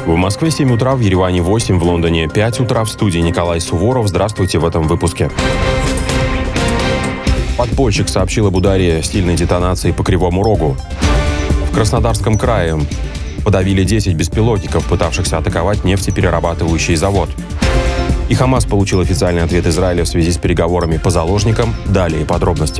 В Москве 7 утра, в Ереване 8, в Лондоне 5 утра. В студии Николай Суворов. Здравствуйте в этом выпуске. Подпольщик сообщил об ударе сильной детонации по Кривому Рогу. В Краснодарском крае подавили 10 беспилотников, пытавшихся атаковать нефтеперерабатывающий завод. И Хамас получил официальный ответ Израиля в связи с переговорами по заложникам. Далее подробности.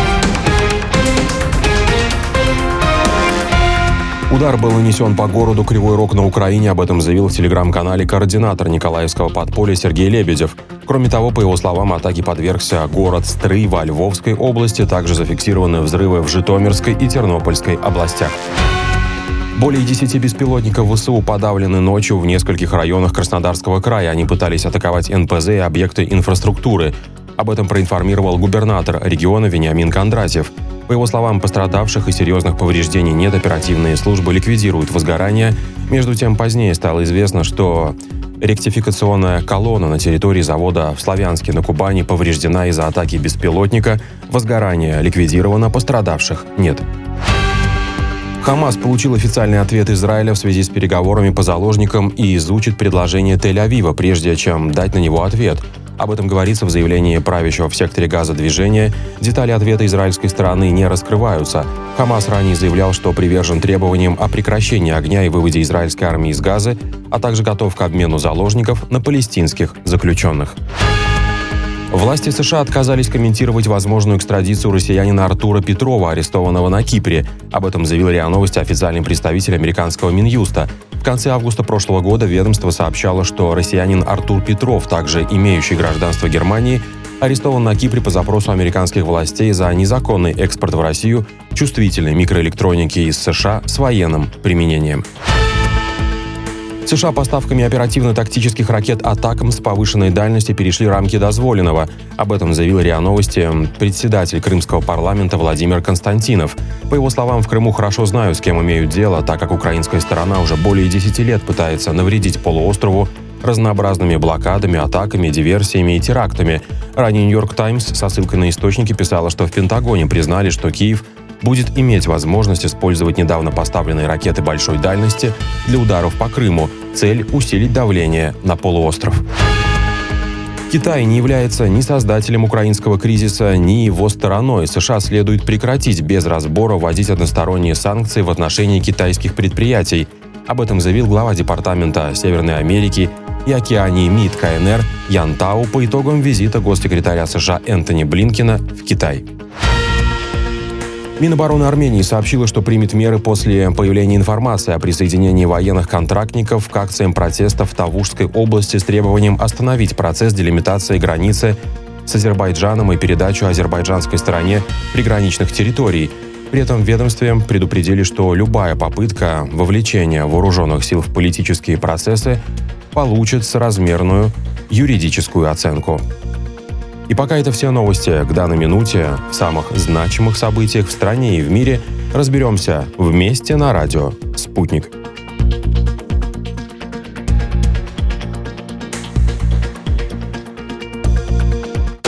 Удар был нанесен по городу Кривой Рог на Украине. Об этом заявил в телеграм-канале координатор Николаевского подполья Сергей Лебедев. Кроме того, по его словам, атаке подвергся город Стрый во Львовской области. Также зафиксированы взрывы в Житомирской и Тернопольской областях. Более 10 беспилотников ВСУ подавлены ночью в нескольких районах Краснодарского края. Они пытались атаковать НПЗ и объекты инфраструктуры. Об этом проинформировал губернатор региона Вениамин Кондратьев. По его словам, пострадавших и серьезных повреждений нет, оперативные службы ликвидируют возгорание. Между тем, позднее стало известно, что ректификационная колонна на территории завода в Славянске на Кубани повреждена из-за атаки беспилотника. Возгорание ликвидировано, пострадавших нет. Хамас получил официальный ответ Израиля в связи с переговорами по заложникам и изучит предложение Тель-Авива, прежде чем дать на него ответ. Об этом говорится в заявлении правящего в секторе Газа движения. Детали ответа израильской стороны не раскрываются. Хамас ранее заявлял, что привержен требованиям о прекращении огня и выводе израильской армии из Газы, а также готов к обмену заложников на палестинских заключенных. Власти США отказались комментировать возможную экстрадицию россиянина Артура Петрова, арестованного на Кипре. Об этом заявил РИА Новости официальный представитель американского Минюста. В конце августа прошлого года ведомство сообщало, что россиянин Артур Петров, также имеющий гражданство Германии, арестован на Кипре по запросу американских властей за незаконный экспорт в Россию чувствительной микроэлектроники из США с военным применением. США поставками оперативно-тактических ракет «Атакамс» с повышенной дальности перешли рамки дозволенного. Об этом заявил РИА Новости председатель Крымского парламента Владимир Константинов. По его словам, в Крыму хорошо знают, с кем имеют дело, так как украинская сторона уже более 10 лет пытается навредить полуострову разнообразными блокадами, атаками, диверсиями и терактами. Ранее «Нью-Йорк Таймс» со ссылкой на источники писала, что в Пентагоне признали, что Киев будет иметь возможность использовать недавно поставленные ракеты большой дальности для ударов по Крыму. Цель – усилить давление на полуостров. Китай не является ни создателем украинского кризиса, ни его стороной. США следует прекратить без разбора вводить односторонние санкции в отношении китайских предприятий. Об этом заявил глава Департамента Северной Америки и Океании МИД КНР Ян Тау по итогам визита госсекретаря США Энтони Блинкена в Китай. Минобороны Армении сообщила, что примет меры после появления информации о присоединении военных контрактников к акциям протеста в Тавушской области с требованием остановить процесс делимитации границы с Азербайджаном и передачу азербайджанской стороне приграничных территорий. При этом в ведомстве предупредили, что любая попытка вовлечения вооруженных сил в политические процессы получит соразмерную юридическую оценку. И пока это все новости к данной минуте. В самых значимых событиях в стране и в мире разберемся вместе на радио «Спутник».